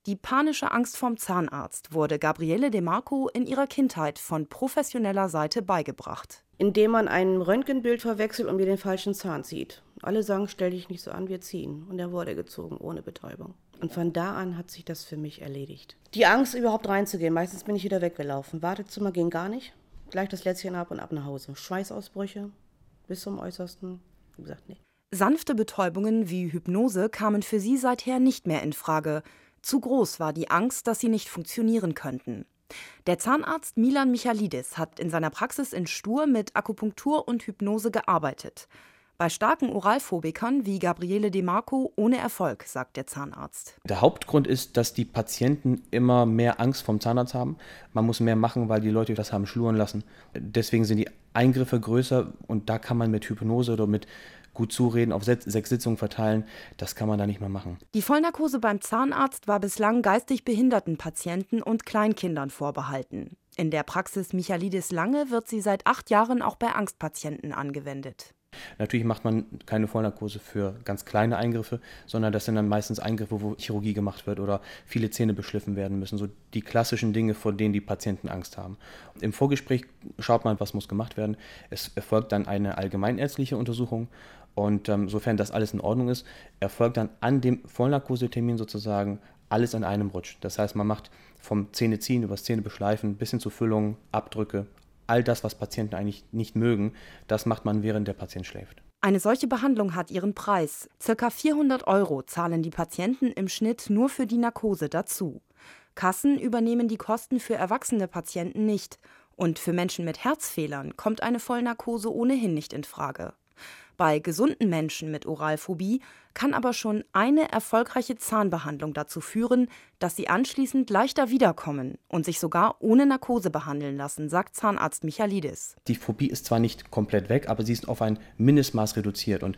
Die panische Angst vorm Zahnarzt wurde Gabriele De Marco in ihrer Kindheit von professioneller Seite beigebracht. Indem man ein Röntgenbild verwechselt und mir den falschen Zahn zieht. Alle sagen, stell dich nicht so an, wir ziehen. Und er wurde gezogen, ohne Betäubung. Und von da an hat sich das für mich erledigt. Die Angst, überhaupt reinzugehen, meistens bin ich wieder weggelaufen. Wartezimmer ging gar nicht. Gleich das Lätzchen ab und ab nach Hause. Schweißausbrüche bis zum Äußersten. Ich habe gesagt, nee. Sanfte Betäubungen wie Hypnose kamen für sie seither nicht mehr in Frage. Zu groß war die Angst, dass sie nicht funktionieren könnten. Der Zahnarzt Milan Michalidis hat in seiner Praxis in Stur mit Akupunktur und Hypnose gearbeitet. Bei starken Oralphobikern wie Gabriele De Marco ohne Erfolg, sagt der Zahnarzt. Der Hauptgrund ist, dass die Patienten immer mehr Angst vom Zahnarzt haben. Man muss mehr machen, weil die Leute das haben schluren lassen. Deswegen sind die Eingriffe größer und da kann man mit Hypnose oder mit gut zureden auf 6 Sitzungen verteilen, das kann man da nicht mehr machen. Die Vollnarkose beim Zahnarzt war bislang geistig behinderten Patienten und Kleinkindern vorbehalten. In der Praxis Michalidis Lange wird sie seit 8 Jahren auch bei Angstpatienten angewendet. Natürlich macht man keine Vollnarkose für ganz kleine Eingriffe, sondern das sind dann meistens Eingriffe, wo Chirurgie gemacht wird oder viele Zähne beschliffen werden müssen. So die klassischen Dinge, vor denen die Patienten Angst haben. Im Vorgespräch schaut man, was muss gemacht werden. Es erfolgt dann eine allgemeinärztliche Untersuchung und sofern das alles in Ordnung ist, erfolgt dann an dem Vollnarkosetermin sozusagen alles an einem Rutsch. Das heißt, man macht vom Zähneziehen über das Zähnebeschleifen bis hin zu Füllungen, Abdrücke, all das, was Patienten eigentlich nicht mögen, das macht man, während der Patient schläft. Eine solche Behandlung hat ihren Preis. Circa 400 € zahlen die Patienten im Schnitt nur für die Narkose dazu. Kassen übernehmen die Kosten für erwachsene Patienten nicht. Und für Menschen mit Herzfehlern kommt eine Vollnarkose ohnehin nicht in Frage. Bei gesunden Menschen mit Oralphobie kann aber schon eine erfolgreiche Zahnbehandlung dazu führen, dass sie anschließend leichter wiederkommen und sich sogar ohne Narkose behandeln lassen, sagt Zahnarzt Michalidis. Die Phobie ist zwar nicht komplett weg, aber sie ist auf ein Mindestmaß reduziert und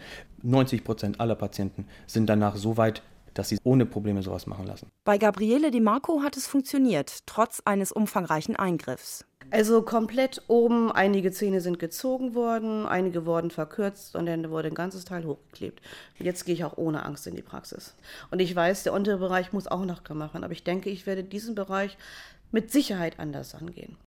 90% aller Patienten sind danach so weit, dass sie ohne Probleme sowas machen lassen. Bei Gabriele De Marco hat es funktioniert, trotz eines umfangreichen Eingriffs. Also komplett oben, einige Zähne sind gezogen worden, einige wurden verkürzt und dann wurde ein ganzes Teil hochgeklebt. Jetzt gehe ich auch ohne Angst in die Praxis. Und ich weiß, der untere Bereich muss auch noch gemacht werden, aber ich denke, ich werde diesen Bereich mit Sicherheit anders angehen.